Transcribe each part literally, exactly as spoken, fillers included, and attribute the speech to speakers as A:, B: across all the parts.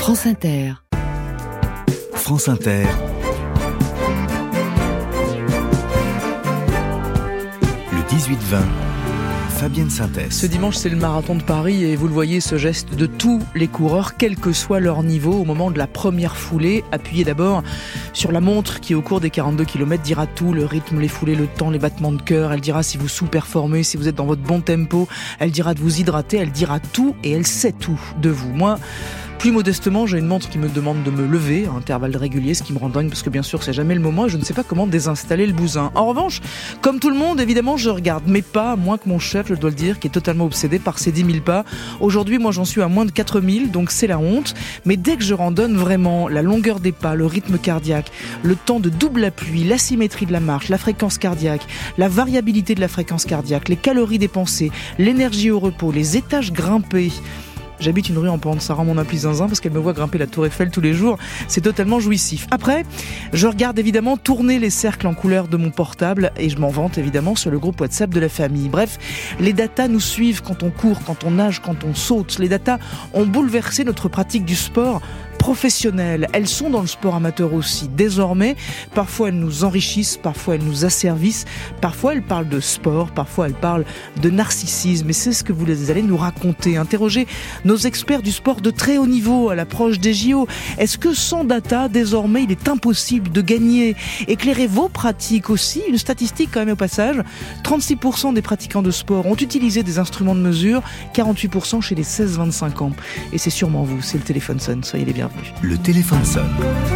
A: France Inter.
B: France Inter. Le dix-huit vingt. Fabienne Synthèse.
C: Ce dimanche, c'est le marathon de Paris et vous le voyez, ce geste de tous les coureurs, quel que soit leur niveau, au moment de la première foulée. Appuyez d'abord sur la montre qui, au cours des quarante-deux kilomètres, dira tout, le rythme, les foulées, le temps, les battements de cœur. Elle dira si vous sous-performez, si vous êtes dans votre bon tempo. Elle dira de vous hydrater, elle dira tout et elle sait tout de vous. Moi, plus modestement, j'ai une montre qui me demande de me lever à intervalles réguliers, ce qui me rend dingue parce que bien sûr c'est jamais le moment et je ne sais pas comment désinstaller le bousin. En revanche, comme tout le monde, évidemment je regarde, mais pas moins que mon chef, je dois le dire, qui est totalement obsédé par ces dix mille pas. Aujourd'hui, moi j'en suis à moins de quatre mille, donc c'est la honte. Mais dès que je randonne vraiment la longueur des pas, le rythme cardiaque, le temps de double appui, l'asymétrie de la marche, la fréquence cardiaque, la variabilité de la fréquence cardiaque, les calories dépensées, l'énergie au repos, les étages grimpés. J'habite une rue en pente, ça rend mon appli zinzin parce qu'elle me voit grimper la tour Eiffel tous les jours. C'est totalement jouissif. Après, je regarde évidemment tourner les cercles en couleur de mon portable et je m'en vante évidemment sur le groupe WhatsApp de la famille. Bref, les datas nous suivent quand on court, quand on nage, quand on saute. Les datas ont bouleversé notre pratique du sport professionnelles. Elles sont dans le sport amateur aussi. Désormais, parfois elles nous enrichissent, parfois elles nous asservissent, parfois elles parlent de sport, parfois elles parlent de narcissisme. Et c'est ce que vous allez nous raconter. Interrogez nos experts du sport de très haut niveau à l'approche des J O. Est-ce que sans data, désormais, il est impossible de gagner? Éclairez vos pratiques aussi. Une statistique quand même au passage. trente-six pour cent des pratiquants de sport ont utilisé des instruments de mesure, quarante-huit pour cent chez les seize vingt-cinq ans. Et c'est sûrement vous, c'est le téléphone sonne. Soyez les bienvenus.
B: Le téléphone sonne.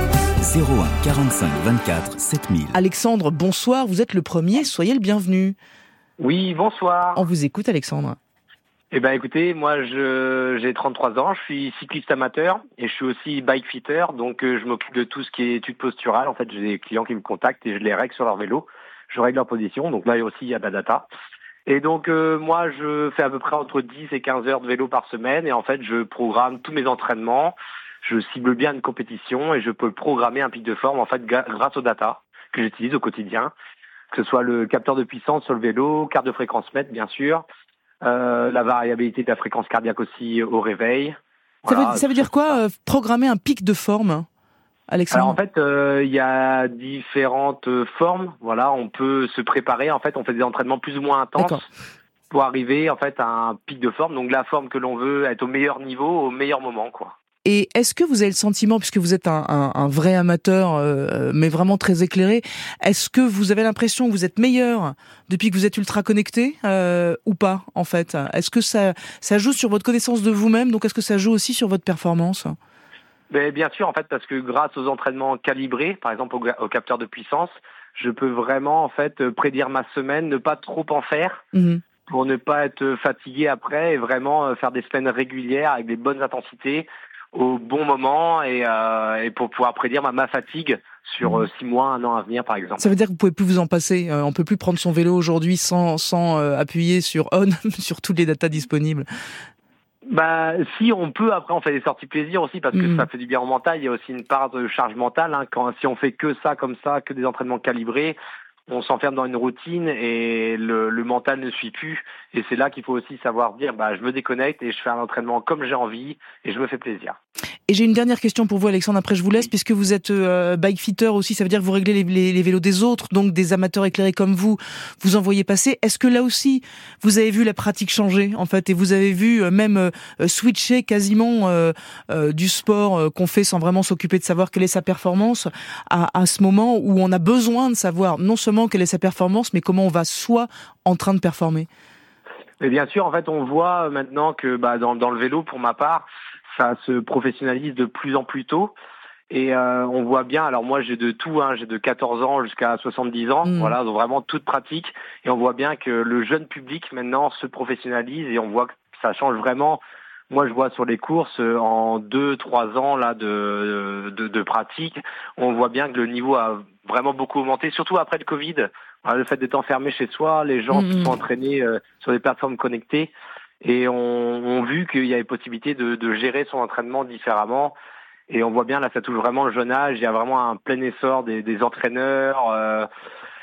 B: zéro un quarante-cinq vingt-quatre sept mille.
C: Alexandre, bonsoir. Vous êtes le premier. Soyez le bienvenu.
D: Oui, bonsoir.
C: On vous écoute, Alexandre.
D: Eh ben, écoutez, moi, je, j'ai trente-trois ans, je suis cycliste amateur et je suis aussi bike fitter, donc euh, je m'occupe de tout ce qui est études posturales. En fait, j'ai des clients qui me contactent et je les règle sur leur vélo. Je règle leur position, donc là aussi, il y a de la data. Et donc, euh, moi, je fais à peu près entre dix et quinze heures de vélo par semaine et en fait, je programme tous mes entraînements. Je cible bien une compétition et je peux programmer un pic de forme en fait grâce aux data que j'utilise au quotidien, que ce soit le capteur de puissance sur le vélo, carte de fréquence mètre bien sûr, euh, la variabilité de la fréquence cardiaque aussi au réveil.
C: Ça,
D: voilà,
C: veut, ça veut dire quoi, euh, programmer un pic de forme, Alexandre?
D: Alors en fait, il euh, y a différentes formes. Voilà, on peut se préparer. En fait, on fait des entraînements plus ou moins intenses. D'accord. Pour arriver en fait à un pic de forme. Donc la forme que l'on veut être au meilleur niveau, au meilleur moment, quoi.
C: Et est-ce que vous avez le sentiment, puisque vous êtes un, un, un vrai amateur, euh, mais vraiment très éclairé, est-ce que vous avez l'impression que vous êtes meilleur depuis que vous êtes ultra connecté euh, ou pas, en fait? Est-ce que ça, ça joue sur votre connaissance de vous-même? Donc est-ce que ça joue aussi sur votre performance?
D: Mais bien sûr, en fait, parce que grâce aux entraînements calibrés, par exemple au, au capteur de puissance, je peux vraiment en fait prédire ma semaine, ne pas trop en faire. Mmh. Pour ne pas être fatigué après et vraiment faire des semaines régulières avec des bonnes intensités au bon moment et, euh, et pour pouvoir prédire ma, ma fatigue sur euh, six mois, un an à venir par exemple.
C: Ça veut dire que vous pouvez plus vous en passer, euh, on peut plus prendre son vélo aujourd'hui sans, sans euh, appuyer sur on sur toutes les datas disponibles.
D: Bah si on peut, après on fait des sorties plaisir aussi parce que mmh. ça fait du bien au mental, il y a aussi une part de charge mentale, hein, quand, si on fait que ça comme ça, que des entraînements calibrés, on s'enferme dans une routine et le, le mental ne suit plus. Et c'est là qu'il faut aussi savoir dire, bah, je me déconnecte et je fais un entraînement comme j'ai envie et je me fais plaisir.
C: Et j'ai une dernière question pour vous, Alexandre, après je vous laisse, puisque vous êtes euh, bike fitter aussi, ça veut dire que vous réglez les, les, les vélos des autres, donc des amateurs éclairés comme vous, vous en voyez passer. Est-ce que là aussi, vous avez vu la pratique changer, en fait, et vous avez vu euh, même euh, switcher quasiment euh, euh, du sport euh, qu'on fait sans vraiment s'occuper de savoir quelle est sa performance, à, à ce moment où on a besoin de savoir non seulement quelle est sa performance, mais comment on va soi en train de performer?
D: Mais bien sûr, en fait, on voit maintenant que bah, dans, dans le vélo, pour ma part, ça se professionnalise de plus en plus tôt. Et euh, on voit bien, alors moi j'ai de tout, hein, j'ai de quatorze ans jusqu'à soixante-dix ans, mmh. voilà, donc vraiment toute pratique. Et on voit bien que le jeune public maintenant se professionnalise et on voit que ça change vraiment. Moi je vois sur les courses, en deux, trois ans là de, de, de pratique, on voit bien que le niveau a vraiment beaucoup augmenté, surtout après le Covid. Le fait d'être enfermé chez soi, les gens mmh. se sont entraînés euh, sur des plateformes connectées et ont on vu qu'il y avait possibilité de, de gérer son entraînement différemment. Et on voit bien, là, ça touche vraiment le jeune âge. Il y a vraiment un plein essor des, des entraîneurs, euh,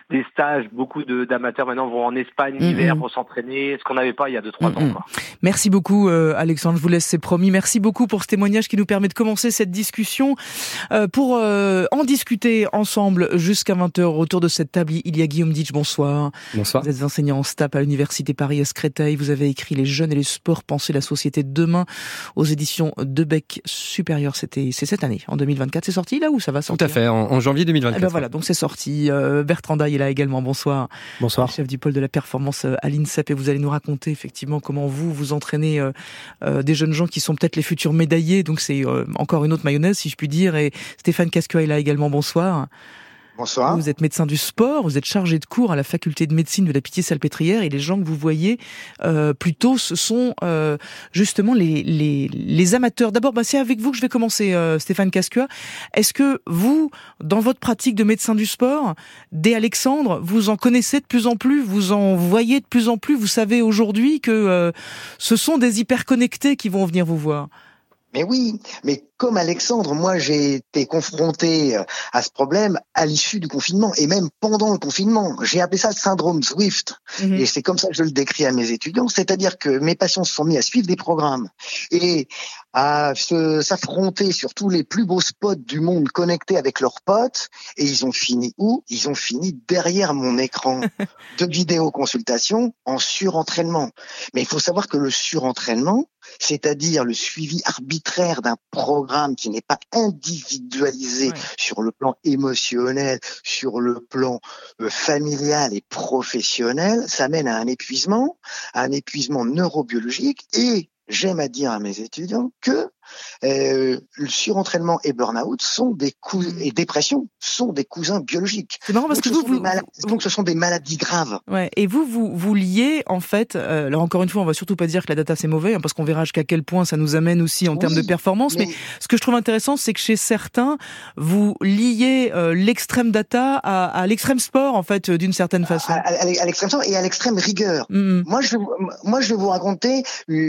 D: des stages. Beaucoup de, d'amateurs maintenant vont en Espagne l'hiver mmh. pour s'entraîner, ce qu'on n'avait pas il y a deux trois mmh. ans. Quoi.
C: Merci beaucoup euh, Alexandre, je vous laisse, c'est promis. Merci beaucoup pour ce témoignage qui nous permet de commencer cette discussion. Euh, pour euh, en discuter ensemble jusqu'à vingt heures autour de cette table, il y a Guillaume Ditch, bonsoir.
A: Bonsoir.
C: Vous êtes enseignant en S T A P à l'Université Paris-Créteil. Vous avez écrit Les jeunes et les sports, penser la société de demain aux éditions Debec Supérieur. C'était, c'est cette année, en deux mille vingt-quatre. C'est sorti là ou ça va sortir?
A: Tout à fait, en, en janvier deux mille vingt-quatre.
C: Eh ben voilà, donc c'est sorti. Euh, Bertrand Daille est là également, bonsoir.
A: Bonsoir.
C: Chef du pôle de la performance à l'INSEP, et vous allez nous raconter effectivement comment vous, vous entraînez euh, euh, des jeunes gens qui sont peut-être les futurs médaillés, donc c'est euh, encore une autre mayonnaise si je puis dire. Et Stéphane Casqua est là également, bonsoir.
E: Bonsoir.
C: Vous êtes médecin du sport, vous êtes chargé de cours à la faculté de médecine de la Pitié-Salpêtrière, et les gens que vous voyez euh, plutôt, ce sont euh, justement les, les, les amateurs. D'abord, bah, c'est avec vous que je vais commencer, euh, Stéphane Casqua. Est-ce que vous, dans votre pratique de médecin du sport, dès Alexandre, vous en connaissez de plus en plus, vous en voyez de plus en plus, vous savez aujourd'hui que euh, ce sont des hyperconnectés qui vont venir vous voir?
E: Mais oui, mais comme Alexandre, moi j'ai été confronté à ce problème à l'issue du confinement et même pendant le confinement. J'ai appelé ça le syndrome Swift mmh. et c'est comme ça que je le décris à mes étudiants, c'est-à-dire que mes patients se sont mis à suivre des programmes et à se, s'affronter sur tous les plus beaux spots du monde connectés avec leurs potes, et ils ont fini où? Ils ont fini derrière mon écran de vidéoconsultation en surentraînement. Mais il faut savoir que le surentraînement, c'est-à-dire le suivi arbitraire d'un programme qui n'est pas individualisé ouais. sur le plan émotionnel, sur le plan euh, familial et professionnel, ça mène à un épuisement, à un épuisement neurobiologique, et j'aime à dire à mes étudiants que euh, le surentraînement et burn-out sont des cous- et dépression sont des cousins biologiques.
C: C'est marrant parce donc, que vous, vous,
E: maladies,
C: vous,
E: donc ce sont des maladies graves.
C: Ouais. Et vous, vous, vous liez en fait. Euh, là encore une fois, on va surtout pas dire que la data c'est mauvais, hein, parce qu'on verra jusqu'à quel point ça nous amène aussi en oui, termes de performance. Mais... mais ce que je trouve intéressant, c'est que chez certains, vous liez euh, l'extrême data à, à l'extrême sport en fait, d'une certaine façon.
E: À, à, à l'extrême sport et à l'extrême rigueur. Mm-hmm. Moi, je, moi, je vais vous raconter le,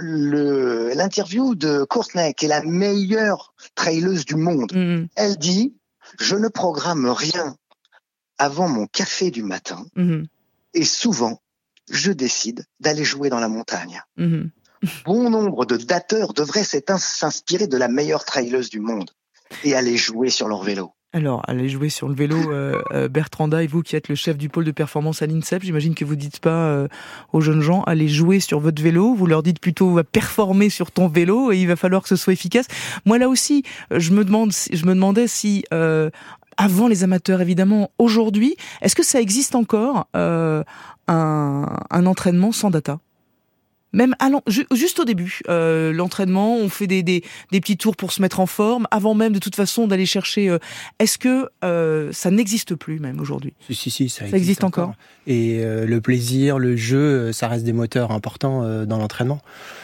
E: le, l'interview de Courtney, qui est la meilleure trailleuse du monde. Mmh. Elle dit « Je ne programme rien avant mon café du matin mmh. et souvent, je décide d'aller jouer dans la montagne. Mmh. » Bon nombre de dateurs devraient s'inspirer de la meilleure trailleuse du monde et aller jouer sur leur vélo.
C: Alors, allez jouer sur le vélo, euh, euh, Bertrand Daille, vous qui êtes le chef du pôle de performance à l'INSEP, j'imagine que vous dites pas euh, aux jeunes gens, allez jouer sur votre vélo, vous leur dites plutôt, va performer sur ton vélo et il va falloir que ce soit efficace. Moi, là aussi, je me demande, je me demandais si, euh, avant les amateurs, évidemment, aujourd'hui, est-ce que ça existe encore euh, un, un entraînement sans data ? Même allant, ju- juste au début, euh, l'entraînement, on fait des, des, des petits tours pour se mettre en forme, avant même de toute façon d'aller chercher. Euh, est-ce que euh, ça n'existe plus même aujourd'hui ?
A: Si, si, si, ça,
C: ça
A: existe,
C: existe encore. encore.
A: Et euh, le plaisir, le jeu, ça reste des moteurs importants euh, dans l'entraînement.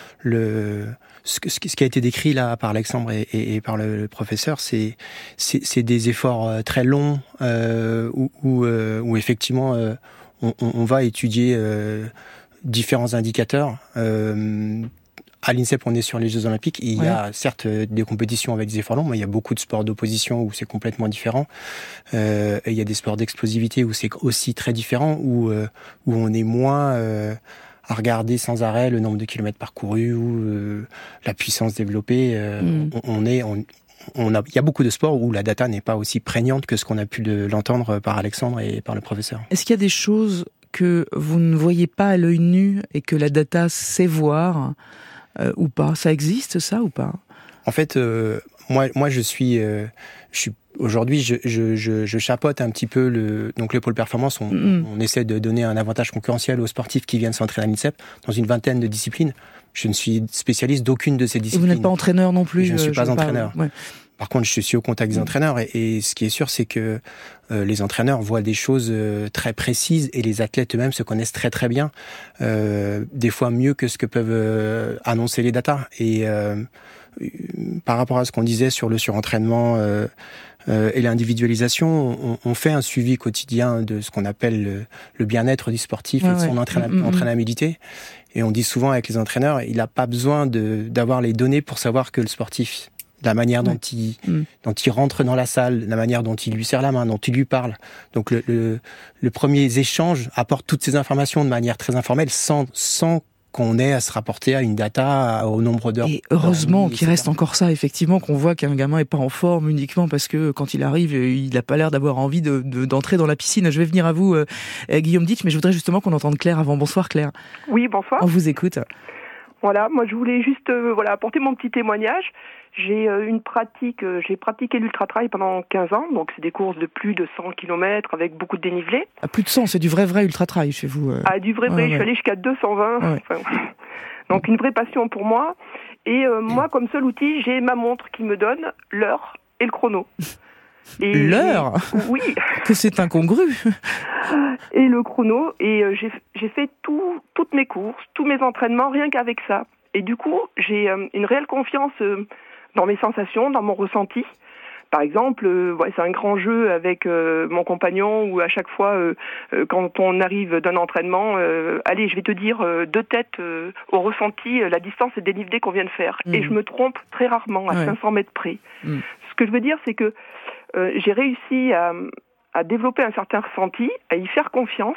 A: Le ce, ce qui a été décrit là par Alexandre et, et, et par le, le professeur, c'est, c'est c'est des efforts très longs euh, où, où, euh, où effectivement euh, on, on va étudier. Euh, différents indicateurs. Euh, à l'INSEP, on est sur les Jeux Olympiques. Il ouais. y a certes des compétitions avec des efforts longs, mais il y a beaucoup de sports d'opposition où c'est complètement différent. Euh, et il y a des sports d'explosivité où c'est aussi très différent, où, euh, où on est moins euh, à regarder sans arrêt le nombre de kilomètres parcourus ou euh, la puissance développée. Euh, mm. on, on est... On, On a, il y a beaucoup de sports où la data n'est pas aussi prégnante que ce qu'on a pu de, l'entendre par Alexandre et par le professeur.
C: Est-ce qu'il y a des choses que vous ne voyez pas à l'œil nu et que la data sait voir euh, ou pas ? Ça existe ça ou pas ?
A: En fait, euh, moi, moi je suis, euh, je suis aujourd'hui, je, je, je, je chapeaute un petit peu le, donc le pôle performance. On, mmh. on essaie de donner un avantage concurrentiel aux sportifs qui viennent s'entraîner à l'INSEP dans une vingtaine de disciplines. Je ne suis spécialiste d'aucune de ces disciplines.
C: Et vous n'êtes pas entraîneur non plus ?
A: Je ne suis pas
C: je
A: entraîneur.
C: Pas, ouais.
A: Par contre, je suis au contact des entraîneurs et, et ce qui est sûr, c'est que euh, les entraîneurs voient des choses euh, très précises et les athlètes eux-mêmes se connaissent très très bien, euh, des fois mieux que ce que peuvent euh, annoncer les datas. Et euh, par rapport à ce qu'on disait sur le surentraînement euh, euh, et l'individualisation, on, on fait un suivi quotidien de ce qu'on appelle le, le bien-être du sportif ouais, et de son ouais. entraîna- mmh, entraînabilité. Et on dit souvent avec les entraîneurs, il n'a pas besoin de, d'avoir les données pour savoir que le sportif la manière dont,
C: ouais.
A: il,
C: mmh.
A: dont il rentre dans la salle, la manière dont il lui serre la main, dont il lui parle. Donc le, le, le premier échange apporte toutes ces informations de manière très informelle, sans, sans qu'on ait à se rapporter à une data, au nombre d'heures.
C: Et heureusement
A: dormies,
C: qu'il reste encore ça, effectivement, qu'on voit qu'un gamin est pas en forme uniquement parce que quand il arrive, il n'a pas l'air d'avoir envie de, de, d'entrer dans la piscine. Je vais venir à vous, euh, Guillaume Ditch, mais je voudrais justement qu'on entende Claire avant. Bonsoir Claire.
F: Oui, bonsoir.
C: On vous écoute.
F: Voilà, moi je voulais juste euh, voilà apporter mon petit témoignage. J'ai euh, une pratique, euh, j'ai pratiqué l'ultra-trail pendant quinze ans, donc c'est des courses de plus de cent kilomètres avec beaucoup de dénivelé.
C: À plus de cent, c'est du vrai vrai ultra-trail chez vous. Euh...
F: Ah, du vrai vrai,
C: ouais,
F: je suis
C: ouais.
F: allée jusqu'à deux cent vingt.
C: Ouais.
F: Enfin, donc une vraie passion pour moi. Et euh, moi, comme seul outil, j'ai ma montre qui me donne l'heure et le chrono. Et
C: l'heure
F: Oui.
C: Que c'est incongru.
F: Et le chrono. Et euh, j'ai, j'ai fait tout, toutes mes courses, tous mes entraînements, rien qu'avec ça. Et du coup, j'ai euh, une réelle confiance euh, dans mes sensations, dans mon ressenti. Par exemple, euh, ouais, c'est un grand jeu avec euh, mon compagnon où à chaque fois, euh, euh, quand on arrive d'un entraînement, euh, allez, je vais te dire euh, de tête euh, au ressenti, euh, la distance et dénivelé qu'on vient de faire. Mmh. Et je me trompe très rarement, à ouais. cinq cents mètres près. Mmh. Ce que je veux dire, c'est que euh, j'ai réussi à, à développer un certain ressenti, à y faire confiance.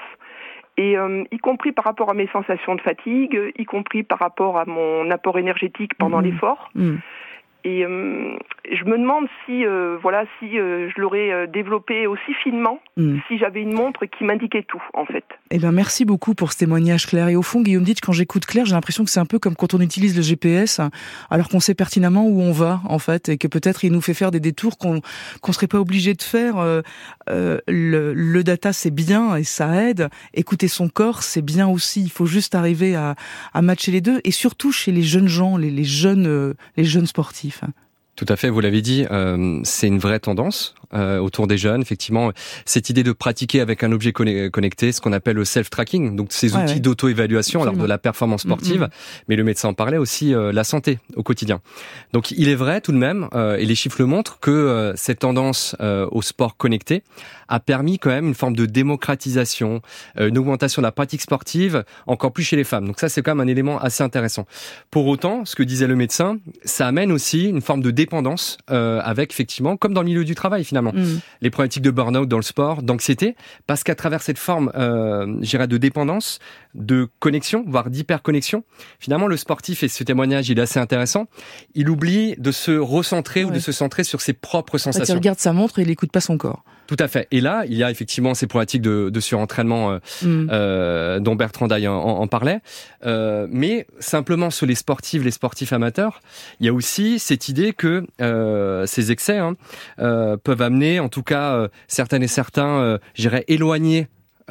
F: Et euh, y compris par rapport à mes sensations de fatigue, y compris par rapport à mon apport énergétique pendant mmh. l'effort. Mmh. Et euh, je me demande si, euh, voilà, si euh, je l'aurais euh, développé aussi finement, mmh. si j'avais une montre qui m'indiquait tout, en fait.
C: Eh bien, merci beaucoup pour ce témoignage, Claire. Et au fond, Guillaume Ditch, quand j'écoute Claire, j'ai l'impression que c'est un peu comme quand on utilise le G P S, alors qu'on sait pertinemment où on va, en fait, et que peut-être il nous fait faire des détours qu'on qu'on serait pas obligé de faire. Euh, euh, le, le data, c'est bien et ça aide. Écouter son corps, c'est bien aussi. Il faut juste arriver à, à matcher les deux, et surtout chez les jeunes gens, les, les jeunes, euh, les jeunes sportifs.
G: Tout à fait, vous l'avez dit, euh, c'est une vraie tendance euh, autour des jeunes. Effectivement, cette idée de pratiquer avec un objet connecté, ce qu'on appelle le self-tracking, donc ces
C: ouais,
G: outils
C: ouais.
G: d'auto-évaluation, alors de la performance sportive, mm-hmm. mais le médecin en parlait aussi, euh, la santé au quotidien. Donc il est vrai tout de même, euh, et les chiffres le montrent, que euh, cette tendance euh, au sport connecté a permis quand même une forme de démocratisation, euh, une augmentation de la pratique sportive, encore plus chez les femmes. Donc ça, c'est quand même un élément assez intéressant. Pour autant, ce que disait le médecin, ça amène aussi une forme de dépendance euh, avec, effectivement, comme dans le milieu du travail, finalement, mmh. les problématiques de burn-out dans le sport, d'anxiété, parce qu'à travers cette forme, euh, je dirais, de dépendance, de connexion, voire d'hyperconnexion, finalement, le sportif, et ce témoignage, il est assez intéressant, il oublie de se recentrer ouais. ou de se centrer sur ses propres sensations.
C: Il regarde sa montre et il n'écoute pas son corps.
G: Tout à fait. Et là, il y a effectivement ces problématiques de, de surentraînement euh, mmh. euh, dont Bertrand Daille en, en parlait. Euh, mais simplement sur les sportifs, les sportifs amateurs, il y a aussi cette idée que euh, ces excès hein, euh, peuvent amener, en tout cas, euh, certaines et certains, euh, je dirais, éloignés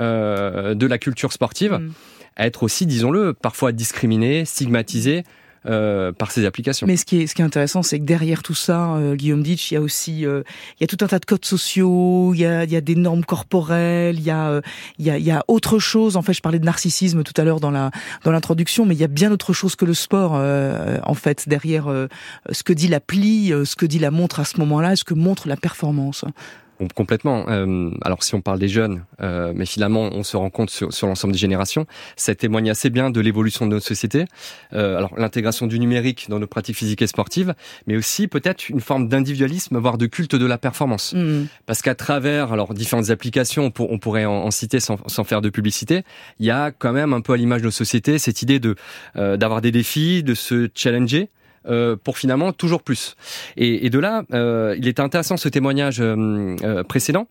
G: euh, de la culture sportive, mmh. à être aussi, disons-le, parfois discriminés, stigmatisés. Euh, par ces applications.
C: Mais ce qui est, ce qui est intéressant, c'est que derrière tout ça, euh, Guillaume Ditch, il y a aussi, euh, il y a tout un tas de codes sociaux, il y a, il y a des normes corporelles, il y a, euh, il y a, il y a autre chose. En fait, je parlais de narcissisme tout à l'heure dans la, dans l'introduction, mais il y a bien autre chose que le sport, euh, en fait, derrière euh, ce que dit l'appli, euh, ce que dit la montre à ce moment-là, ce que montre la performance.
G: Complètement. Euh, alors si on parle des jeunes, euh, mais finalement on se rend compte sur, sur l'ensemble des générations, ça témoigne assez bien de l'évolution de notre société. Euh, alors l'intégration du numérique dans nos pratiques physiques et sportives, mais aussi peut-être une forme d'individualisme, voire de culte de la performance. Mmh. Parce qu'à travers alors différentes applications, on, pour, on pourrait en, en citer sans, sans faire de publicité, il y a quand même un peu à l'image de nos sociétés cette idée de euh, d'avoir des défis, de se challenger. Euh, pour finalement toujours plus. Et, et de là, euh, il est intéressant ce témoignage euh, euh, précédent.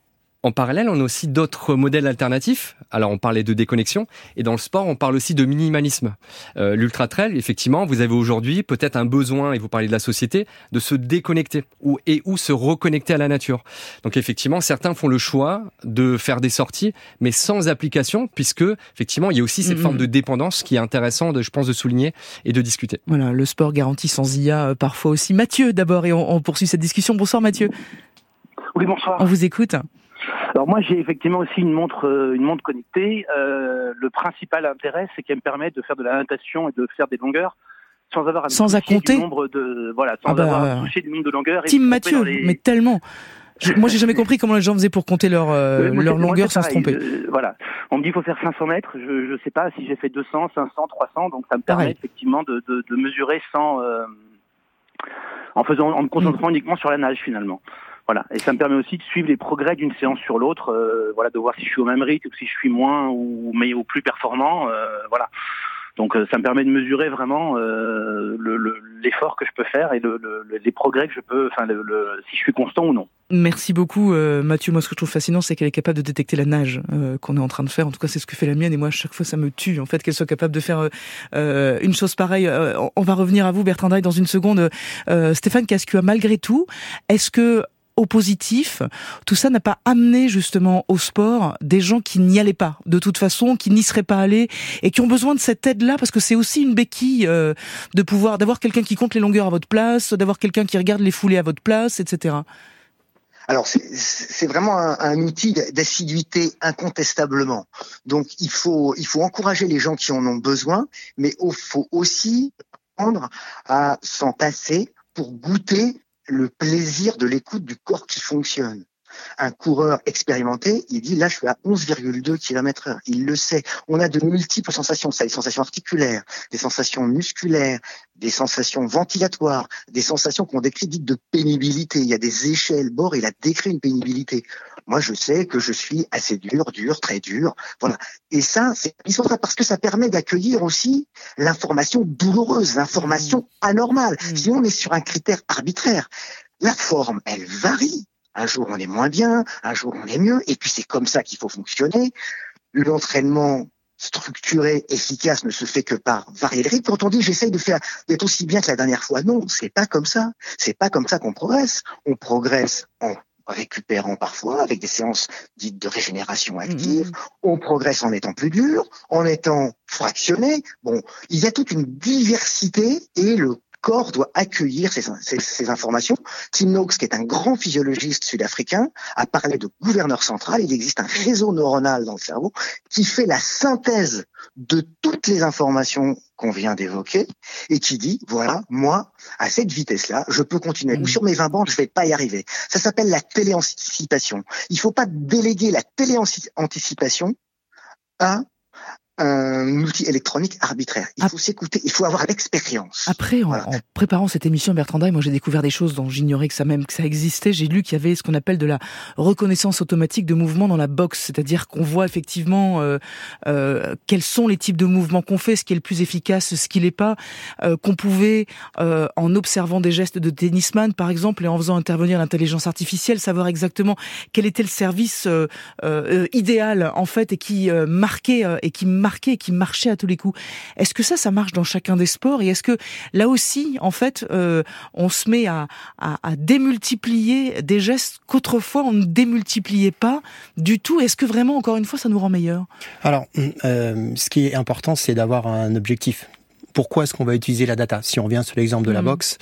G: En parallèle, on a aussi d'autres modèles alternatifs. Alors, on parlait de déconnexion. Et dans le sport, on parle aussi de minimalisme. Euh, l'ultra-trail, effectivement, vous avez aujourd'hui peut-être un besoin, et vous parlez de la société, de se déconnecter ou, et ou se reconnecter à la nature. Donc, effectivement, certains font le choix de faire des sorties, mais sans application, puisque, effectivement, il y a aussi cette mmh. forme de dépendance qui est intéressant, de, je pense, de souligner et de discuter.
C: Voilà, le sport garanti sans I A, euh, parfois aussi. Mathieu, d'abord, et on, on poursuit cette discussion. Bonsoir, Mathieu.
H: Oui, bonsoir.
C: On vous écoute.
H: Alors moi j'ai effectivement aussi une montre euh, une montre connectée. Euh, le principal intérêt c'est qu'elle me permet de faire de la natation et de faire des longueurs sans avoir à me
C: sans à compter
H: du nombre de voilà sans
C: ah bah,
H: avoir à toucher du nombre de longueurs.
C: Team Mathieu, les... mais tellement. Je, moi j'ai jamais compris comment les gens faisaient pour compter leur euh, moi, leur longueur sans se tromper.
H: Euh, voilà, on me dit il faut faire cinq cents mètres. Je je sais pas si j'ai fait deux cents, cinq cents, trois cents, donc ça me permet
C: Pareil.
H: effectivement de, de de mesurer sans euh, en faisant, en me concentrant mmh. uniquement sur la nage finalement. Voilà. Et ça me permet aussi de suivre les progrès d'une séance sur l'autre, euh, voilà, de voir si je suis au même rythme ou si je suis moins ou mais ou plus performant, euh, voilà. Donc ça me permet de mesurer vraiment euh, le, le, l'effort que je peux faire et le, le, les progrès que je peux, enfin le, le, si je suis constant ou non.
C: Merci beaucoup euh, Mathieu. Moi ce que je trouve fascinant c'est qu'elle est capable de détecter la nage euh, qu'on est en train de faire. En tout cas c'est ce que fait la mienne et moi à chaque fois ça me tue en fait qu'elle soit capable de faire euh, une chose pareille. Euh, on va revenir à vous Bertrand Draille dans une seconde. Euh, Stéphane Cascua, malgré tout, est-ce que au positif, tout ça n'a pas amené justement au sport des gens qui n'y allaient pas, de toute façon, qui n'y seraient pas allés et qui ont besoin de cette aide-là parce que c'est aussi une béquille euh, de pouvoir, d'avoir quelqu'un qui compte les longueurs à votre place, d'avoir quelqu'un qui regarde les foulées à votre place, et cetera.
E: Alors c'est, c'est vraiment un, un outil d'assiduité incontestablement. Donc il faut il faut encourager les gens qui en ont besoin, mais il faut aussi apprendre à s'en passer pour goûter le plaisir de l'écoute du corps qui fonctionne. Un coureur expérimenté, il dit là je suis à onze virgule deux kilomètres heure. Il le sait. On a de multiples sensations. Ça a des sensations articulaires, des sensations musculaires, des sensations ventilatoires, des sensations qu'on décrit dites de pénibilité. Il y a des échelles. Bord, il a décrit une pénibilité. Moi, je sais que je suis assez dur, dur, très dur. Voilà. Et ça, c'est indispensable parce que ça permet d'accueillir aussi l'information douloureuse, l'information anormale. Mmh. Sinon, on est sur un critère arbitraire. La forme, elle varie. Un jour, on est moins bien, un jour, on est mieux. Et puis, c'est comme ça qu'il faut fonctionner. L'entraînement structuré, efficace, ne se fait que par varier le rythme. Quand on dit j'essaye de faire d'être aussi bien que la dernière fois, non, c'est pas comme ça. C'est pas comme ça qu'on progresse. On progresse en récupérant parfois avec des séances dites de régénération active. Mmh. On progresse en étant plus dur, en étant fractionné. Bon, il y a toute une diversité et le corps doit accueillir ces, ces, ces informations. Tim Noakes, qui est un grand physiologiste sud-africain, a parlé de gouverneur central. Il existe un réseau neuronal dans le cerveau qui fait la synthèse de toutes les informations qu'on vient d'évoquer et qui dit, voilà, moi, à cette vitesse-là, je peux continuer. Mmh. Ou sur mes vingt bandes, je vais pas y arriver. Ça s'appelle la téléanticipation. Il faut pas déléguer la téléanticipation à un outil électronique arbitraire. Il faut s'écouter, il faut avoir l'expérience.
C: Après, en, voilà. en préparant cette émission, Bertrand Draille, moi j'ai découvert des choses dont j'ignorais que ça même que ça existait. J'ai lu qu'il y avait ce qu'on appelle de la reconnaissance automatique de mouvements dans la boxe, c'est-à-dire qu'on voit effectivement euh, euh, quels sont les types de mouvements qu'on fait, ce qui est le plus efficace, ce qui l'est pas, euh, qu'on pouvait, euh, en observant des gestes de tennisman par exemple et en faisant intervenir l'intelligence artificielle, savoir exactement quel était le service euh, euh, idéal en fait et qui euh, marquait euh, et qui marquait et qui marchait à tous les coups. Est-ce que ça, ça marche dans chacun des sports? Et est-ce que là aussi, en fait, euh, on se met à, à, à démultiplier des gestes qu'autrefois on ne démultipliait pas du tout? Est-ce que vraiment, encore une fois, ça nous rend meilleurs?
A: Alors, euh, ce qui est important, c'est d'avoir un objectif. Pourquoi est-ce qu'on va utiliser la data? Si on revient sur l'exemple de la mmh. boxe,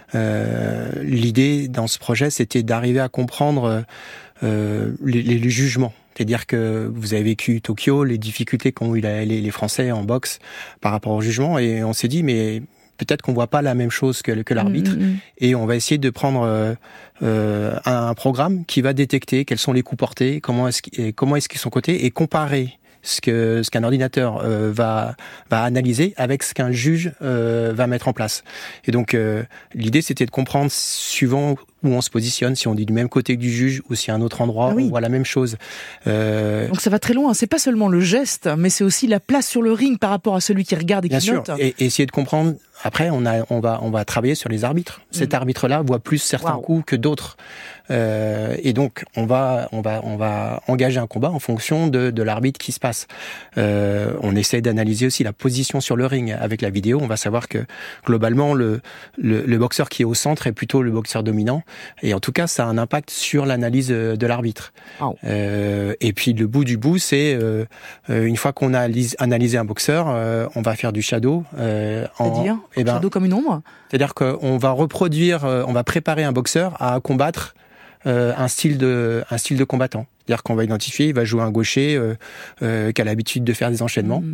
A: euh, l'idée dans ce projet, c'était d'arriver à comprendre euh, les, les jugements. C'est-à-dire que vous avez vécu Tokyo, les difficultés qu'ont eu les, les Français en boxe par rapport au jugement, et on s'est dit, mais peut-être qu'on voit pas la même chose que, que l'arbitre, mmh, mmh. et on va essayer de prendre euh, euh, un, un programme qui va détecter quels sont les coups portés, comment est-ce, comment est-ce qu'ils sont cotés, et comparer ce que ce qu'un ordinateur euh, va va analyser avec ce qu'un juge euh, va mettre en place. Et donc euh, l'idée c'était de comprendre suivant où on se positionne, si on dit du même côté que du juge ou si à un autre endroit ah oui. on voit la même chose.
C: Euh... Donc ça va très loin, c'est pas seulement le geste, mais c'est aussi la place sur le ring par rapport à celui qui regarde et
A: Bien
C: qui
A: sûr.
C: note.
A: Et, et essayer de comprendre. Après, on a, on va, on va travailler sur les arbitres. Mmh. Cet arbitre-là voit plus certains wow. coups que d'autres, euh, et donc on va, on va, on va engager un combat en fonction de, de l'arbitre qui se passe. Euh, on essaie d'analyser aussi la position sur le ring avec la vidéo. On va savoir que globalement le, le, le boxeur qui est au centre est plutôt le boxeur dominant, et en tout cas, ça a un impact sur l'analyse de l'arbitre. Oh. Euh, et puis le bout du bout, c'est euh, une fois qu'on a analysé un boxeur, euh, on va faire du shadow. Euh,
C: C'est-à-dire
A: en, Eh ben,
C: shadow comme une ombre.
A: C'est-à-dire qu'on va reproduire, on va préparer un boxeur à combattre euh, un style de, un style de combattant. C'est-à-dire qu'on va identifier, il va jouer un gaucher euh, euh, qui a l'habitude de faire des enchaînements. Mmh.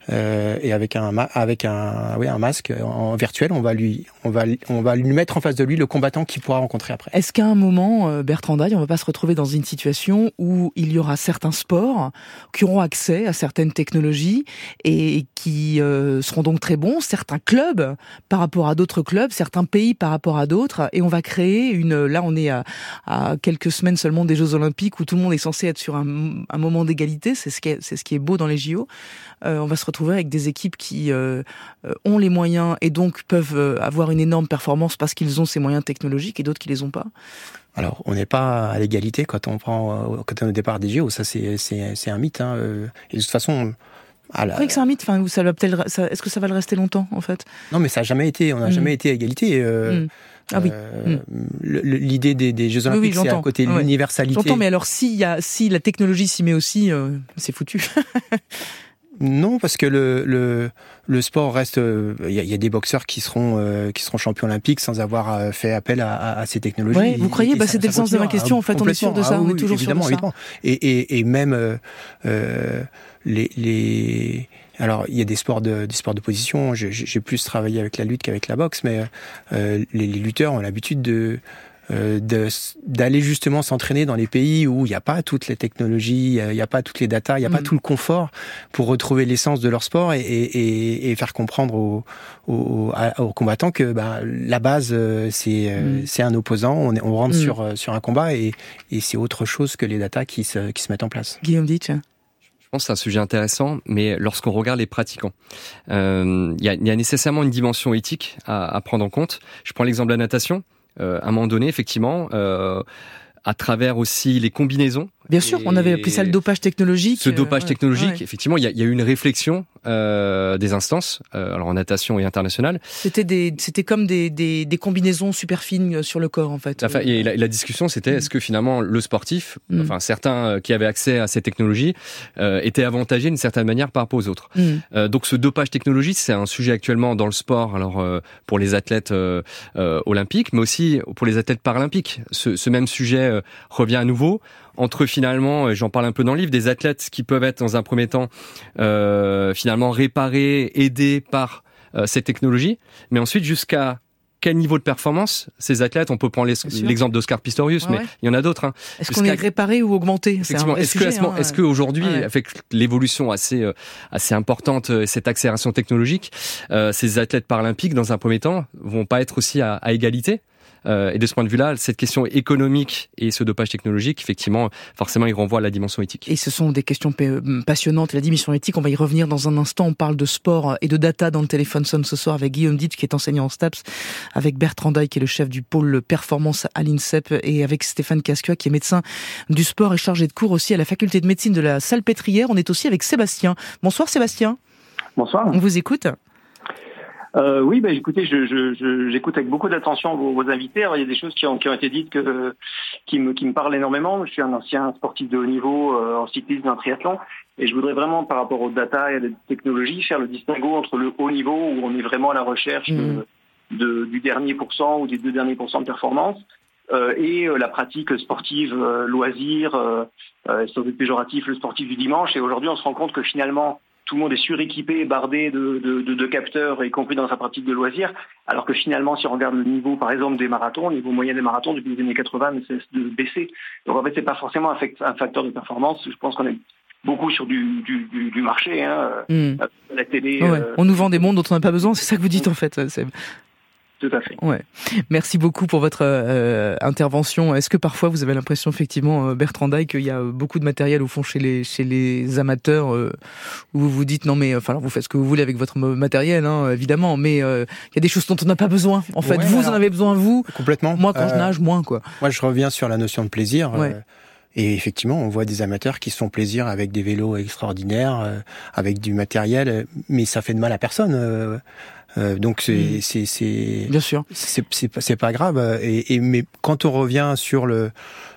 A: euh, et avec un avec un oui un masque en virtuel, on va lui on va on va lui mettre en face de lui le combattant qu'il pourra rencontrer après.
C: Est-ce qu'à un moment, Bertrand Daille, on va pas se retrouver dans une situation où il y aura certains sports qui auront accès à certaines technologies et qui euh, seront donc très bons, certains clubs par rapport à d'autres clubs, certains pays par rapport à d'autres, et on va créer une. Là, on est à, à quelques semaines seulement des Jeux Olympiques où tout le monde est censé être sur un, un moment d'égalité. C'est ce qui est, c'est ce qui est beau dans les J O. Euh, on va se retrouver avec des équipes qui euh, ont les moyens et donc peuvent avoir une énorme performance parce qu'ils ont ces moyens technologiques et d'autres qui les ont pas.
A: Alors, on n'est pas à l'égalité quand on prend quand on est au départ des J O. Ça, c'est c'est c'est un mythe. Hein. Et de toute façon.
C: C'est la... vrai que c'est un mythe. Enfin, ça va peut-être. Ça, est-ce que ça va le rester longtemps, en fait?
A: Non, mais ça n'a jamais été. On n'a mmh. jamais été à égalité. Euh, mmh.
C: Ah oui.
A: Euh, mmh. L'idée des, des Jeux Olympiques, oui, oui, c'est à côté de ouais. l'universalité.
C: J'entends, mais alors si y a si la technologie s'y met aussi, euh, c'est foutu.
A: Non, parce que le le le sport reste. Il euh, y, y a des boxeurs qui seront euh, qui seront champions olympiques sans avoir fait appel à, à, à ces technologies.
C: Ouais, vous croyez? Bah, ça, c'était ça le sens de ma question. En fait, on est sûr de ça.
A: Ah, oui,
C: on est toujours
A: évidemment,
C: sûr de
A: évidemment. ça. Et et et même euh, euh, les les alors, il y a des sports de, des sports de position. J'ai, j'ai plus travaillé avec la lutte qu'avec la boxe, mais euh, les, les lutteurs ont l'habitude de, euh, de d'aller justement s'entraîner dans les pays où il n'y a pas toutes les technologies, il n'y a pas toutes les datas, il n'y a mmh. pas tout le confort pour retrouver l'essence de leur sport et, et, et faire comprendre aux, aux, aux combattants que bah, la base, c'est, mmh. c'est un opposant. On, est, on rentre mmh. sur, sur un combat et, et c'est autre chose que les datas qui se, qui se mettent en place.
C: Guillaume Ditch.
G: Je pense que c'est un sujet intéressant, mais lorsqu'on regarde les pratiquants, euh, il y a, y a nécessairement une dimension éthique à, à prendre en compte. Je prends l'exemple de la natation. Euh, à un moment donné, effectivement, euh, à travers aussi les combinaisons.
C: Bien sûr, on avait appelé ça le dopage technologique.
G: Ce dopage
C: euh,
G: technologique,
C: ouais.
G: effectivement, il y a, y a eu une réflexion euh, des instances, euh, alors en natation et internationale.
C: C'était des, c'était comme des, des, des combinaisons super fines sur le corps, en fait.
G: Enfin, et la, la discussion, c'était mmh. est-ce que finalement le sportif, mmh. enfin certains qui avaient accès à ces technologies, euh, étaient avantagés d'une certaine manière par rapport aux autres. Mmh. Euh, donc ce dopage technologique, c'est un sujet actuellement dans le sport, alors euh, pour les athlètes euh, euh, olympiques, mais aussi pour les athlètes paralympiques. Ce, ce même sujet euh, revient à nouveau. Entre finalement, j'en parle un peu dans le livre, des athlètes qui peuvent être dans un premier temps euh, finalement réparés, aidés par euh, ces technologies, mais ensuite jusqu'à quel niveau de performance ces athlètes, on peut prendre les, l'exemple d'Oscar Pistorius, ah ouais. mais il y en a d'autres. Hein.
C: Est-ce qu'on est réparé ou augmenté? C'est un vrai
G: est-ce
C: sujet,
G: que, hein, est-ce qu'aujourd'hui, ouais. avec l'évolution assez assez importante, cette accélération technologique, euh, ces athlètes paralympiques, dans un premier temps, vont pas être aussi à, à égalité? Euh, et de ce point de vue-là, cette question économique et ce dopage technologique, effectivement, forcément, il renvoie à la dimension éthique.
C: Et ce sont des questions passionnantes. La dimension éthique, on va y revenir dans un instant. On parle de sport et de data dans le téléphone sonne ce soir avec Guillaume Ditch, qui est enseignant en STAPS, avec Bertrand Daille, qui est le chef du pôle performance à l'INSEP, et avec Stéphane Casqua, qui est médecin du sport et chargé de cours aussi à la faculté de médecine de la Salpêtrière. On est aussi avec Sébastien. Bonsoir Sébastien.
I: Bonsoir.
C: On vous écoute.
I: Euh, oui, bah, écoutez, je, je, je, j'écoute avec beaucoup d'attention vos, vos invités. Alors, il y a des choses qui ont, qui ont été dites que, qui, me, qui me parlent énormément. Je suis un ancien sportif de haut niveau euh, en cyclisme, en triathlon. Et je voudrais vraiment, par rapport aux data et à la technologie, faire le distinguo entre le haut niveau, où on est vraiment à la recherche mmh. de, de, du dernier pourcent ou des deux derniers pourcents de performance, euh, et euh, la pratique sportive, euh, loisir, euh, euh, sans être péjoratif, le sportif du dimanche. Et aujourd'hui, on se rend compte que finalement, tout le monde est suréquipé, bardé de, de, de, de capteurs, y compris dans sa pratique de loisirs, alors que finalement, si on regarde le niveau, par exemple, des marathons, le niveau moyen des marathons depuis les années quatre-vingts ne cesse de baisser. Donc en fait, c'est pas forcément un facteur de performance. Je pense qu'on est beaucoup sur du, du, du, du marché, hein, mmh. la télé.
C: Ouais.
I: Euh...
C: On nous vend des mondes dont on n'a pas besoin, c'est ça que vous dites en fait, Seb.
I: Tout à fait.
C: Ouais. Merci beaucoup pour votre euh, intervention. Est-ce que parfois vous avez l'impression effectivement, Bertrand Daille, qu'il y a beaucoup de matériel au fond chez les chez les amateurs euh, où vous vous dites non mais enfin alors vous faites ce que vous voulez avec votre matériel hein, évidemment, mais il euh, y a des choses dont on n'a pas besoin. En fait, ouais, vous alors, en avez besoin vous.
A: Complètement.
C: Moi quand euh, je nage moins quoi.
A: Moi je reviens sur la notion de plaisir.
C: Ouais.
A: Euh, Et effectivement, on voit des amateurs qui se font plaisir avec des vélos extraordinaires, euh, avec du matériel, mais ça fait de mal à personne. Euh, euh, donc c'est, mmh. c'est, c'est,
C: bien sûr,
A: c'est, c'est, pas, c'est pas grave. Et, et mais quand on revient sur le,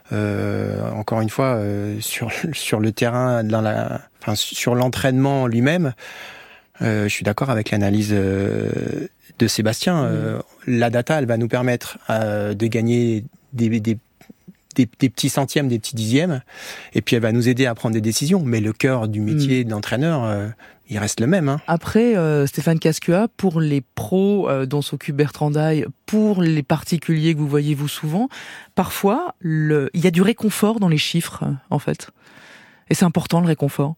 A: euh, encore une fois, euh, sur sur le terrain, dans la, enfin sur l'entraînement lui-même, euh, je suis d'accord avec l'analyse euh, de Sébastien. Mmh. Euh, la data, elle va nous permettre euh, de gagner des, des des des, des petits centièmes, des petits dixièmes, et puis elle va nous aider à prendre des décisions. Mais le cœur du métier mmh. d'entraîneur, euh, il reste le même. Hein.
C: Après, euh, Stéphane Cascua, pour les pros euh, dont s'occupe Bertrand Daille, pour les particuliers que vous voyez vous souvent, parfois, le... il y a du réconfort dans les chiffres, en fait. Et c'est important, le réconfort.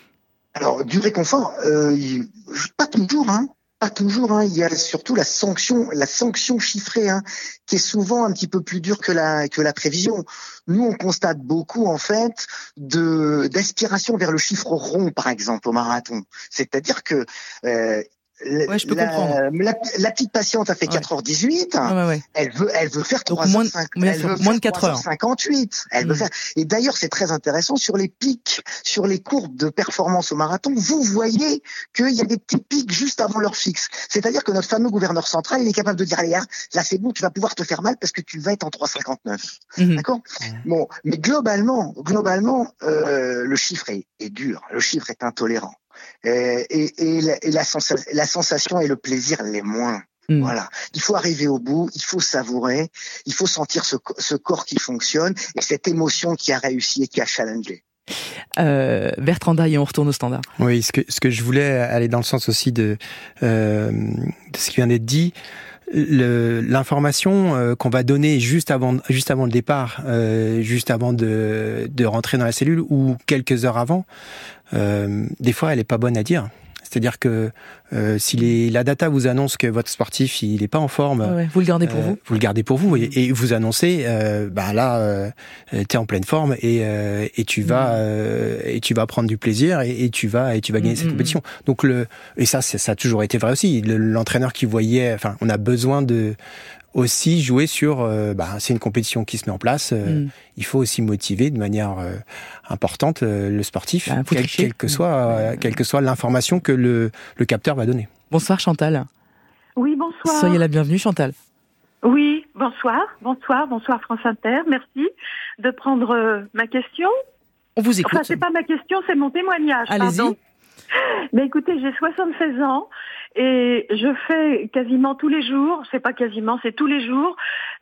E: Alors, du réconfort, euh, pas toujours, hein. Pas toujours, hein. Il y a surtout la sanction, la sanction chiffrée, hein, qui est souvent un petit peu plus dure que la que la prévision. Nous, on constate beaucoup, en fait, de d'aspiration vers le chiffre rond, par exemple, au marathon. C'est-à-dire que euh,
C: Ouais, je peux
E: la,
C: comprendre.
E: La, la petite patiente a fait ouais. quatre heures dix-huit.
C: Ouais, ouais, ouais.
E: Elle veut, elle veut faire trois
C: moins,
E: heures cinq, elle veut
C: moins de quatre heures
E: cinquante-huit. Elle mmh. veut faire. Et d'ailleurs, c'est très intéressant sur les pics, sur les courbes de performance au marathon. Vous voyez qu'il y a des petits pics juste avant leur fixe. C'est-à-dire que notre fameux gouverneur central, il est capable de dire, allez, là, là c'est bon, tu vas pouvoir te faire mal parce que tu vas être en trois cinquante-neuf. Mmh. D'accord? Mmh. Bon, mais globalement, globalement, euh, le chiffre est, est dur. Le chiffre est intolérant. Et, et, et, la, et la, sensa- la sensation et le plaisir les moins. Mmh. Voilà. Il faut arriver au bout, il faut savourer, il faut sentir ce, ce corps qui fonctionne et cette émotion qui a réussi et qui a challengé.
C: Euh, Bertrand Daille, et on retourne au standard.
A: Oui, ce que, ce que je voulais aller dans le sens aussi de, euh, de ce qui vient d'être dit. Le, l'information euh, qu'on va donner juste avant, juste avant le départ, euh, juste avant de, de rentrer dans la cellule ou quelques heures avant, euh, des fois elle est pas bonne à dire. C'est-à-dire que euh, si les, la data vous annonce que votre sportif il est pas en forme,
C: ouais, ouais, vous le gardez pour
A: euh,
C: vous.
A: Vous le gardez pour vous et, et vous annoncez, euh, bah là, euh, t'es en pleine forme et euh, et tu vas euh, et tu vas prendre du plaisir et, et tu vas et tu vas gagner mmh, cette compétition. Mmh. Donc le et ça c'est, ça a toujours été vrai aussi. Le, l'entraîneur qui voyait, enfin, on a besoin de aussi jouer sur, euh, bah, c'est une compétition qui se met en place. Euh, mmh. Il faut aussi motiver de manière euh, importante euh, le sportif, bah, quel, quel que soit, euh, quelle que soit l'information que le, le capteur va donner.
C: Bonsoir Chantal.
J: Oui, bonsoir.
C: Soyez la bienvenue Chantal.
J: Oui, bonsoir, bonsoir, bonsoir France Inter. Merci de prendre euh, ma question.
C: On vous écoute.
J: Enfin, c'est pas ma question, c'est mon témoignage.
C: Allez-y.
J: Pardon. Mais écoutez, j'ai soixante-seize ans et je fais quasiment tous les jours, c'est pas quasiment, c'est tous les jours,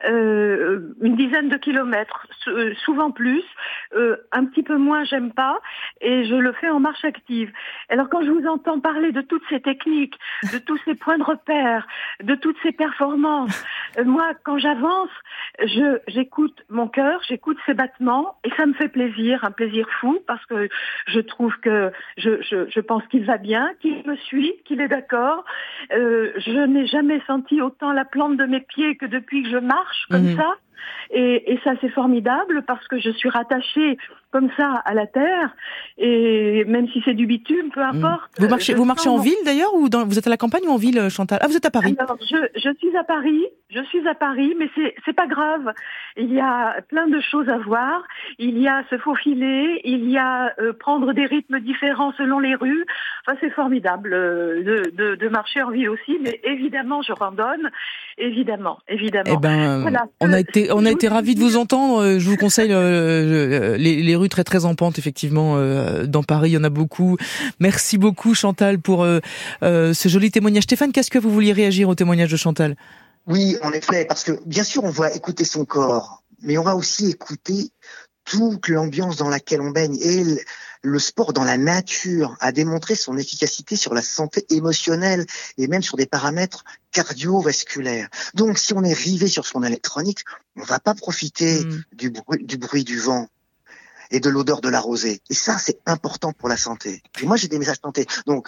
J: euh, une dizaine de kilomètres, souvent plus, euh, un petit peu moins j'aime pas, et je le fais en marche active. Alors quand je vous entends parler de toutes ces techniques, de tous ces points de repère, de toutes ces performances, euh, moi quand j'avance, je j'écoute mon cœur, j'écoute ses battements et ça me fait plaisir, un plaisir fou parce que je trouve que je je, je pense qu'il va bien, qu'il me suit, qu'il est d'accord. Euh, je n'ai jamais senti autant la plante de mes pieds que depuis que je marche comme mmh. ça. Et, et ça, c'est formidable parce que je suis rattachée comme ça à la terre. Et même si c'est du bitume, peu importe.
C: Vous marchez, vous marchez en mon... ville d'ailleurs ou dans, vous êtes à la campagne ou en ville, Chantal? Ah, vous êtes à Paris.
J: Alors, je, je suis à Paris. Je suis à Paris, mais c'est, c'est pas grave. Il y a plein de choses à voir. Il y a se faufiler. Il y a euh, prendre des rythmes différents selon les rues. Enfin, c'est formidable euh, de, de, de marcher en ville aussi. Mais évidemment, je randonne. Évidemment, évidemment.
C: Eh ben, voilà. on a été, on a été ravis de vous entendre. Je vous conseille euh, les, les rues très très en pente, effectivement, euh, dans Paris, il y en a beaucoup. Merci beaucoup, Chantal, pour euh, euh, ce joli témoignage. Stéphane, qu'est-ce que vous vouliez réagir au témoignage de Chantal?
E: Oui, en effet, parce que bien sûr, on va écouter son corps, mais on va aussi écouter toute l'ambiance dans laquelle on baigne. Et le, le sport dans la nature a démontré son efficacité sur la santé émotionnelle et même sur des paramètres cardiovasculaires. Donc, si on est rivé sur son électronique, on va pas profiter mmh. du bruit, du bruit du vent et de l'odeur de la rosée. Et ça, c'est important pour la santé. Et moi, j'ai des messages santé. Donc,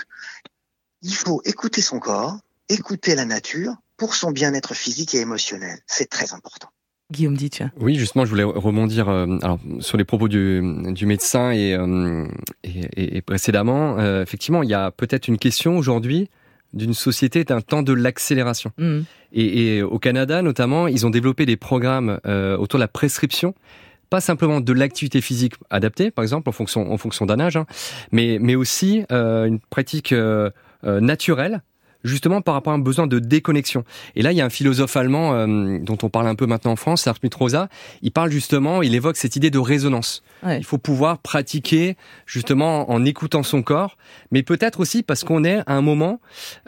E: il faut écouter son corps, écouter la nature pour son bien-être physique et émotionnel. C'est très important.
C: Guillaume dit, tiens.
G: Oui, justement, je voulais rebondir euh, alors, sur les propos du, du médecin et, euh, et, et précédemment. Euh, effectivement, il y a peut-être une question aujourd'hui d'une société d'un temps de l'accélération. Mmh. Et, et au Canada, notamment, ils ont développé des programmes euh, autour de la prescription, pas simplement de l'activité physique adaptée, par exemple, en fonction, en fonction d'un âge, hein, mais, mais aussi euh, une pratique euh, euh, naturelle, justement par rapport à un besoin de déconnexion. Et là, il y a un philosophe allemand euh, dont on parle un peu maintenant en France, Hartmut Rosa, il parle justement, il évoque cette idée de résonance. Ouais. Il faut pouvoir pratiquer justement en écoutant son corps, mais peut-être aussi parce qu'on est à un moment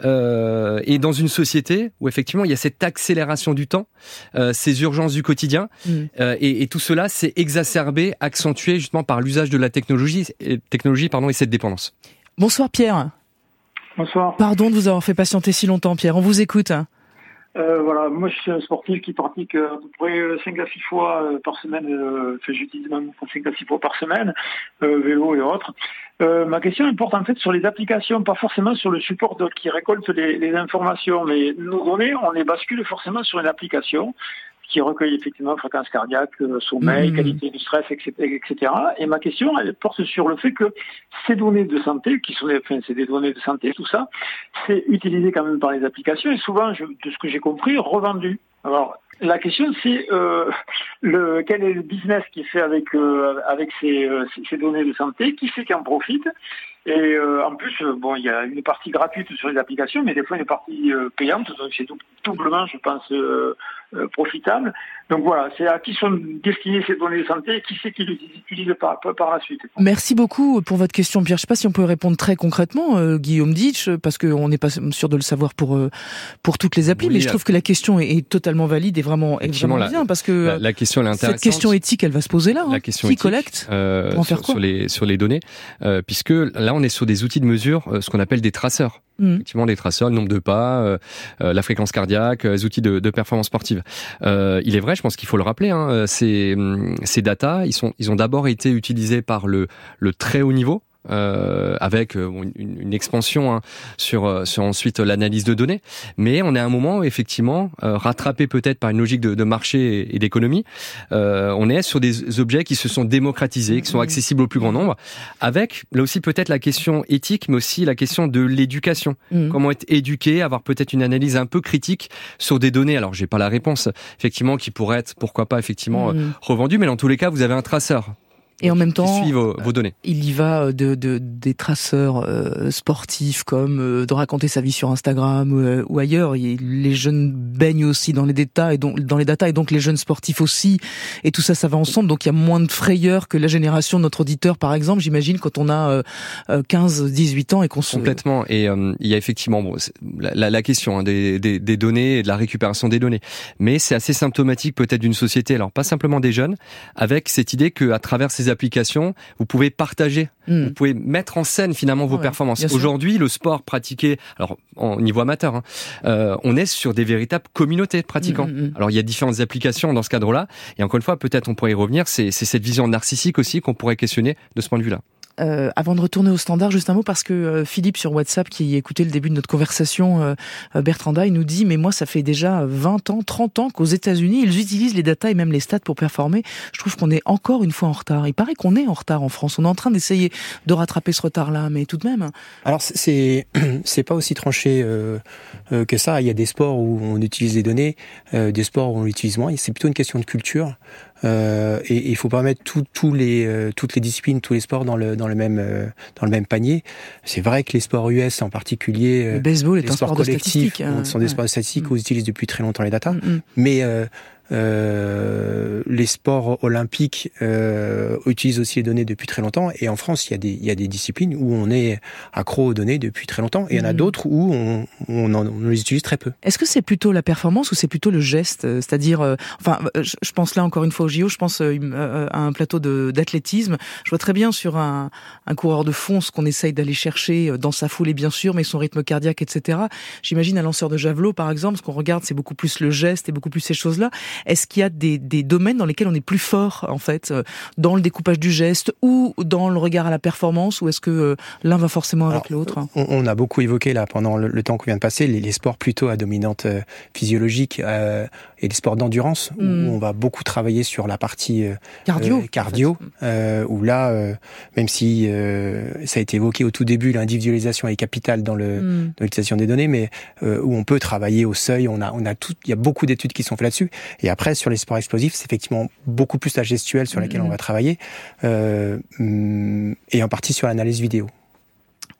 G: euh, et dans une société où effectivement il y a cette accélération du temps, euh, ces urgences du quotidien, mmh. euh, et, et tout cela s'est exacerbé, accentué justement par l'usage de la technologie, et, technologie pardon, et cette dépendance.
C: Bonsoir Pierre.
K: Bonsoir.
C: Pardon de vous avoir fait patienter si longtemps Pierre, on vous écoute.
K: Euh, voilà, moi je suis un sportif qui pratique euh, à peu près cinq à six fois euh, par semaine, euh, enfin, j'utilise même cinq à six fois par semaine, euh, vélo et autres. Euh, ma question porte en fait sur les applications, pas forcément sur le support de, qui récolte les, les informations, mais nos données, on les bascule forcément sur une application qui recueille effectivement fréquence cardiaque, sommeil, mmh. qualité du stress, et cetera. Et ma question, elle porte sur le fait que ces données de santé, qui sont des, enfin, c'est des données de santé, tout ça, c'est utilisé quand même par les applications et souvent, je, de ce que j'ai compris, revendu. Alors, la question, c'est euh, le, quel est le business qui est fait avec, euh, avec ces, euh, ces données de santé, qui c'est qui en profite. Et euh, en plus, euh, bon, il y a une partie gratuite sur les applications, mais des fois une partie euh, payante, donc c'est doublement, je pense, euh, euh, profitable. Donc voilà, c'est à qui sont destinées ces données de santé et qui c'est qui les utilise par, par la suite.
C: Merci beaucoup pour votre question, Pierre. Je ne sais pas si on peut répondre très concrètement, euh, Guillaume Ditch, parce qu'on n'est pas sûr de le savoir pour euh, pour toutes les applis, oui, mais je trouve que la question est, est totalement valide et vraiment, est vraiment
G: la,
C: bien, parce que
G: la, la question est intéressante.
C: Cette question éthique, elle va se poser là. Hein.
G: La question
C: qui
G: éthique,
C: collecte
G: euh,
C: pour en faire
G: sur,
C: quoi
G: sur les sur les données, euh, puisque là on est sur des outils de mesure, euh, ce qu'on appelle des traceurs. Mmh. Effectivement, des traceurs, le nombre de pas, euh, euh, la fréquence cardiaque, euh, les outils de, de performance sportive. Euh, il est vrai, je pense qu'il faut le rappeler, hein, ces, ces data, ils sont, ils ont d'abord été utilisés par le, le très haut niveau. Euh, avec euh, une, une expansion hein, sur, sur ensuite l'analyse de données, mais on est à un moment où effectivement euh, rattrapé peut-être par une logique de, de marché et, et d'économie, euh, on est sur des objets qui se sont démocratisés, qui sont accessibles au plus grand nombre, avec là aussi peut-être la question éthique, mais aussi la question de l'éducation. Mmh. Comment être éduqué, avoir peut-être une analyse un peu critique sur des données. Alors j'ai pas la réponse, effectivement, qui pourrait être pourquoi pas effectivement mmh. revendue, mais dans tous les cas vous avez un traceur.
C: Et en même temps,
G: vos, vos données.
C: Il y va de, de des traceurs euh, sportifs comme euh, de raconter sa vie sur Instagram euh, ou ailleurs. Et les jeunes baignent aussi dans les détails, et donc dans les datas, et donc les jeunes sportifs aussi. Et tout ça, ça va ensemble. Donc il y a moins de frayeur que la génération de notre auditeur, par exemple. J'imagine quand on a euh, quinze, dix-huit ans et qu'on se
G: complètement. Et euh, il y a effectivement bon, la, la, la question hein, des, des, des données et de la récupération des données. Mais c'est assez symptomatique peut-être d'une société. Alors pas simplement des jeunes, avec cette idée que à travers ces applications, vous pouvez partager, mmh. vous pouvez mettre en scène finalement vos ouais, performances. Aujourd'hui, le sport pratiqué, alors au niveau amateur, hein, euh, on est sur des véritables communautés de pratiquants. Mmh, mmh. Alors il y a différentes applications dans ce cadre-là, et encore une fois, peut-être on pourrait y revenir, c'est, c'est cette vision narcissique aussi qu'on pourrait questionner de ce point de vue-là.
C: Euh, avant de retourner au standard, juste un mot, parce que euh, Philippe sur WhatsApp, qui écoutait le début de notre conversation, euh, Bertranda, il nous dit, mais moi ça fait déjà vingt ans, trente ans qu'aux États-Unis ils utilisent les datas et même les stats pour performer. Je trouve qu'on est encore une fois en retard. Il paraît qu'on est en retard en France. On est en train d'essayer de rattraper ce retard-là, mais tout de même.
A: Alors c'est c'est pas aussi tranché euh, euh, que ça. Il y a des sports où on utilise les données, euh, des sports où on l'utilise moins. C'est plutôt une question de culture. Euh, et il faut pas mettre tout, tous les, euh, toutes les disciplines, tous les sports dans le dans le même euh, dans le même panier. C'est vrai que les sports U S en particulier, euh,
C: le baseball est
A: les
C: un
A: sports
C: sport
A: collectifs,
C: de hein,
A: sont des
C: ouais.
A: sports de statistiques
C: mmh.
A: où on utilise depuis très longtemps les datas.
C: Mmh.
A: Mais euh, Euh, les sports olympiques euh, utilisent aussi les données depuis très longtemps, et en France il y a des il y a des disciplines où on est accro aux données depuis très longtemps, et il y en a d'autres où on on, en, on les utilise très peu.
C: Est-ce que c'est plutôt la performance ou c'est plutôt le geste, c'est-à-dire euh, enfin je, je pense là encore une fois au J O, je pense euh, à un plateau de d'athlétisme, je vois très bien sur un un coureur de fond ce qu'on essaye d'aller chercher dans sa foulée bien sûr, mais son rythme cardiaque, et cetera. J'imagine un lanceur de javelot par exemple, ce qu'on regarde c'est beaucoup plus le geste et beaucoup plus ces choses-là. Est-ce qu'il y a des, des domaines dans lesquels on est plus fort, en fait, dans le découpage du geste ou dans le regard à la performance, ou est-ce que euh, l'un va forcément avec Alors, l'autre?
A: on, on a beaucoup évoqué, là, pendant le, le temps qu'on vient de passer, les, les sports plutôt à dominante euh, physiologique euh, et les sports d'endurance, mmh. où on va beaucoup travailler sur la partie euh,
C: cardio,
A: euh, cardio en fait. euh, où là, euh, même si euh, ça a été évoqué au tout début, l'individualisation est capitale dans, le, mmh. dans l'utilisation des données, mais euh, où on peut travailler au seuil, on a, on a tout, il y a beaucoup d'études qui sont faites là-dessus. Et après, sur les sports explosifs, c'est effectivement beaucoup plus la gestuelle sur laquelle mmh. on va travailler, euh, et en partie sur l'analyse vidéo.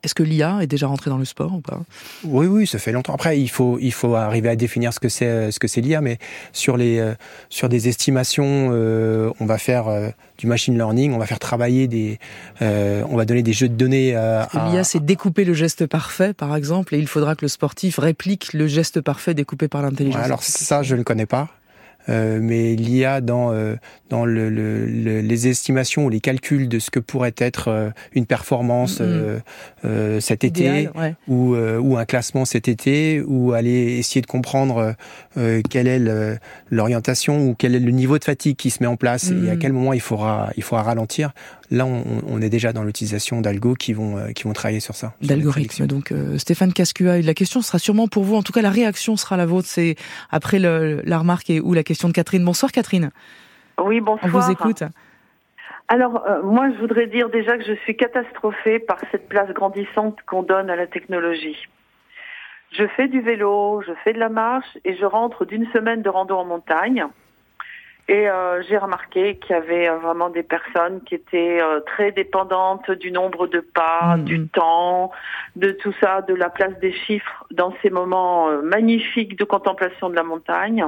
C: Est-ce que l'I A est déjà rentrée dans le sport ou pas ?
A: Oui, oui, ça fait longtemps. Après, il faut, il faut arriver à définir ce que c'est, ce que c'est l'I A, mais sur les, euh, sur des estimations, euh, on va faire euh, du machine learning, on va faire travailler des, euh, on va donner des jeux de données à...
C: Parce que l'I A, c'est découper le geste parfait, par exemple, et il faudra que le sportif réplique le geste parfait découpé par l'intelligence.
A: Ouais, alors ça, je ne connais pas. Euh, mais l'I A dans euh, dans le, le, le, les estimations ou les calculs de ce que pourrait être euh, une performance euh, euh, cet
C: Idéal,
A: été
C: ouais.
A: ou euh, ou un classement cet été, ou aller essayer de comprendre euh, quelle est le, l'orientation ou quel est le niveau de fatigue qui se met en place mm. et à quel moment il faudra il faudra ralentir. Là, on, on est déjà dans l'utilisation d'algos qui vont euh, qui vont travailler sur ça.
C: D'algorithmes. Donc euh, Stéphane Cascua, la question sera sûrement pour vous. En tout cas, la réaction sera la vôtre. C'est après le, la remarque et ou la question de Catherine. Bonsoir Catherine.
J: Oui, bonsoir.
C: On vous écoute.
J: Alors, euh, moi, je voudrais dire déjà que je suis catastrophée par cette place grandissante qu'on donne à la technologie. Je fais du vélo, je fais de la marche et je rentre d'une semaine de rando en montagne. Et euh, j'ai remarqué qu'il y avait euh, vraiment des personnes qui étaient euh, très dépendantes du nombre de pas, mmh. du temps, de tout ça, de la place des chiffres dans ces moments euh, magnifiques de contemplation de la montagne.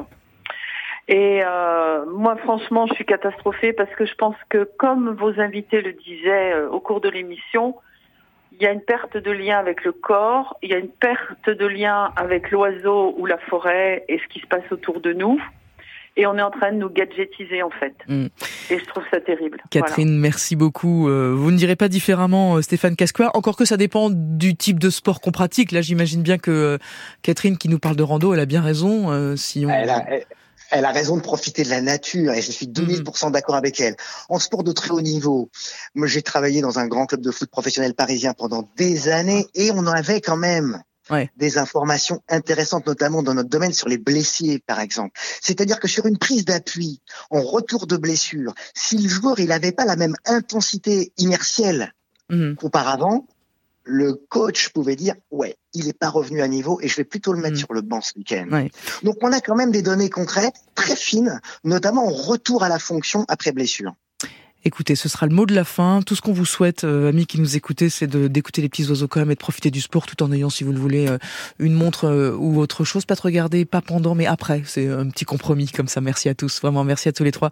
J: Et euh, moi, franchement, je suis catastrophée parce que je pense que, comme vos invités le disaient euh, au cours de l'émission, il y a une perte de lien avec le corps, il y a une perte de lien avec l'oiseau ou la forêt et ce qui se passe autour de nous. Et on est en train de nous gadgetiser, en fait. Mm. Et je trouve ça terrible.
C: Catherine,
J: voilà.
C: Merci beaucoup. Euh, vous ne direz pas différemment, euh, Stéphane Cascua, encore que ça dépend du type de sport qu'on pratique. Là, j'imagine bien que euh, Catherine, qui nous parle de rando, elle a bien raison. Euh, si on...
E: elle, a, elle, elle a raison de profiter de la nature, et je suis deux mille pour cent d'accord avec elle. En sport de très haut niveau, moi, j'ai travaillé dans un grand club de foot professionnel parisien pendant des années, et on en avait quand même... Ouais. Des informations intéressantes, notamment dans notre domaine sur les blessés, par exemple. C'est-à-dire que sur une prise d'appui, en retour de blessure, si le joueur il n'avait pas la même intensité inertielle mmh. qu'auparavant, le coach pouvait dire ouais, il n'est pas revenu à niveau et je vais plutôt le mettre mmh. sur le banc ce week-end. Ouais. Donc on a quand même des données concrètes, très fines, notamment en retour à la fonction après blessure.
C: Écoutez, ce sera le mot de la fin. Tout ce qu'on vous souhaite, euh, amis qui nous écoutez, c'est de, d'écouter les petits oiseaux quand même et de profiter du sport tout en ayant, si vous le voulez, euh, une montre euh, ou autre chose. Pas de regarder, pas pendant, mais après. C'est un petit compromis comme ça. Merci à tous. Vraiment, merci à tous les trois